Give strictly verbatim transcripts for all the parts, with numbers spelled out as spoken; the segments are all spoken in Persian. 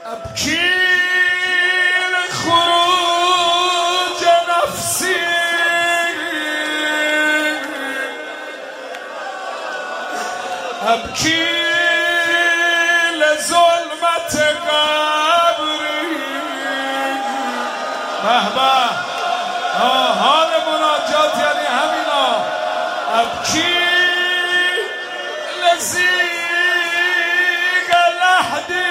ابكي لخروج نفسي ابكي لظلمت قبری. به به حال مناجات یعنی همینا. ابکی لزیگ لحدی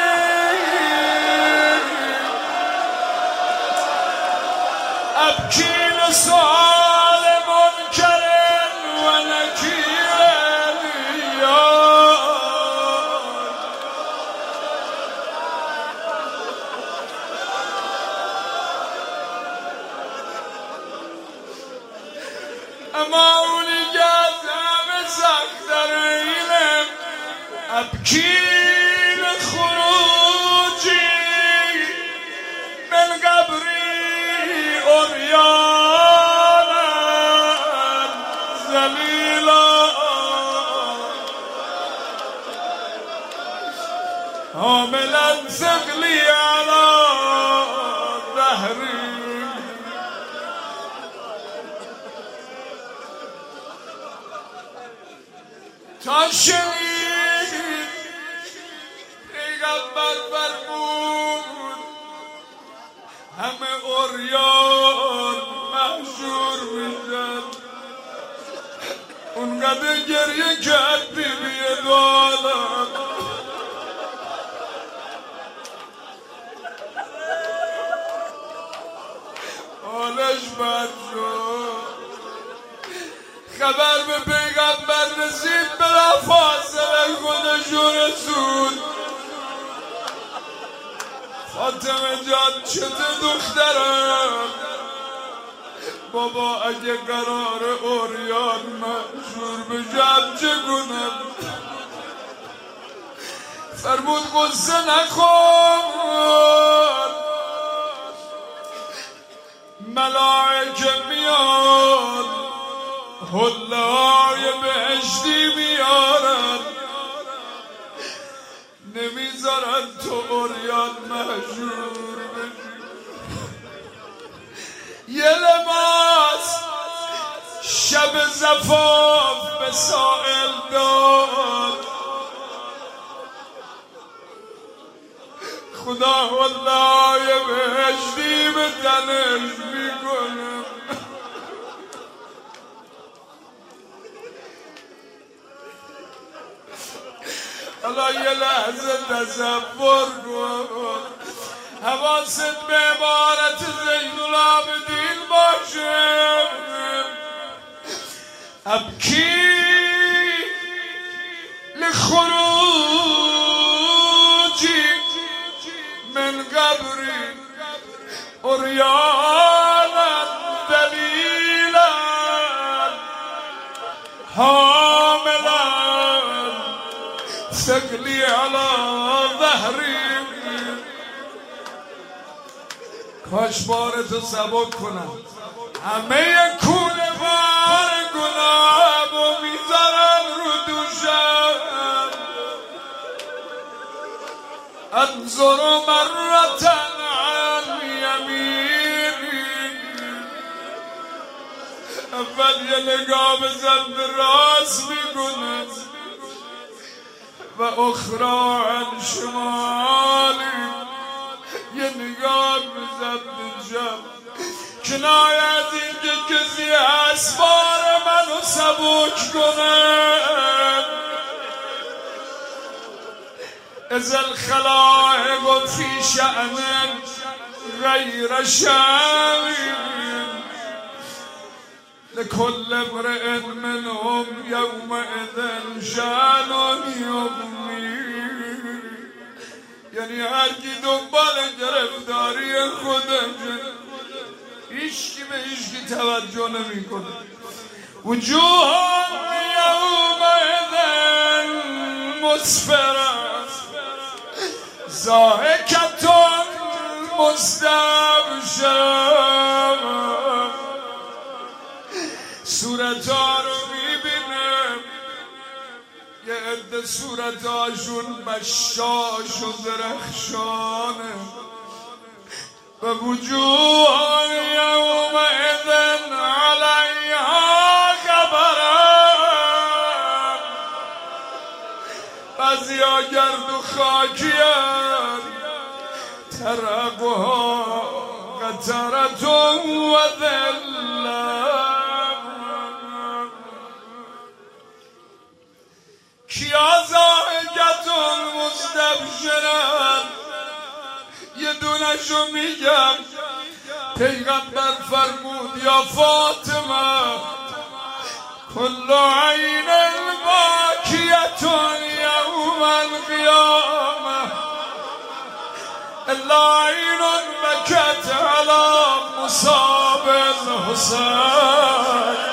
ابکی لسؤال منکر و نکیر. اما اونی که از همه سخت‌تر اینه ابکی لخروجی من قبری عریانا ذلیلا حاملا ثقلی علی ظهری. تا شنید پیغمبر فرمود همه عریان محشور میشن. اونقدر گریه کرد بی بی دو عالم. حالش بد شد. خبر به پیغمبر رسید، بلا فاصله خودشو رسود. فاطمه جان چته دخترم؟ بابا اگه قرار عریان محشور بشم چه کنم؟ فرمود قصه نخور، ملائکه میاد حله های بهشتی میارن، نمیذارن تو عریان محشور بشی. یه لباس شب زفاف به سائل داد، خدا حله های بهشتی به تنش میکنه. حالا یه لحظه تصور کن، حواست به عبارت زین العابدین باشه. ابکی لخروجی من قبری عریانا ذلیلا حاملا ثقلی علی ظهری. کاش بارتو سبک کنم، همه کوله بار گناهمو میذارن رو دوشم. انظر مرتن عن یمینی، اول یه نگاه بزن به راست میکنم و اخرى عن شمالی، یه نگاه بزن به جب. کنایه از این که کسی اسبار منو سبک کنه. از الخلائق فی شأن غیر شأن لكل امرئ منهم یومئذ شأن یغنی. یعنی هر کی دنبال گرفتاری خودشه، هیچکی به هیچکی توجه نمی کنه. وجوه یومئذ مسفره ضاحکة مستبشرة. صورتها رو میبینم، یه عده صورتاشون مشاش و درخشانه و وجوه یومئذ علیها غبره بعضیا گرد و خاکیان ترقها قطرة و ذله کیا ضاحکتون مستبشرن یه دونشو میگم پیغمبر فرمود یا فاطمه کل عین باکیتون یوم القیامه الا عین بکت علی مصاب الحسین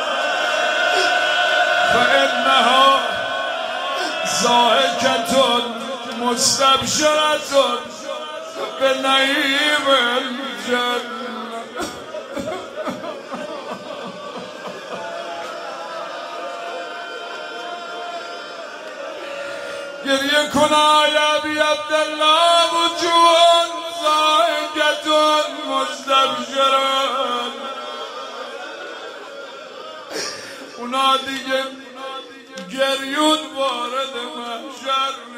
فانها ضاحکتون مستبشرتون به نعیم الجنه. گریه کن ای ابی عبدالله وجوه ضاحکتون مستبشرون اونا دیگه گریون وارد محشر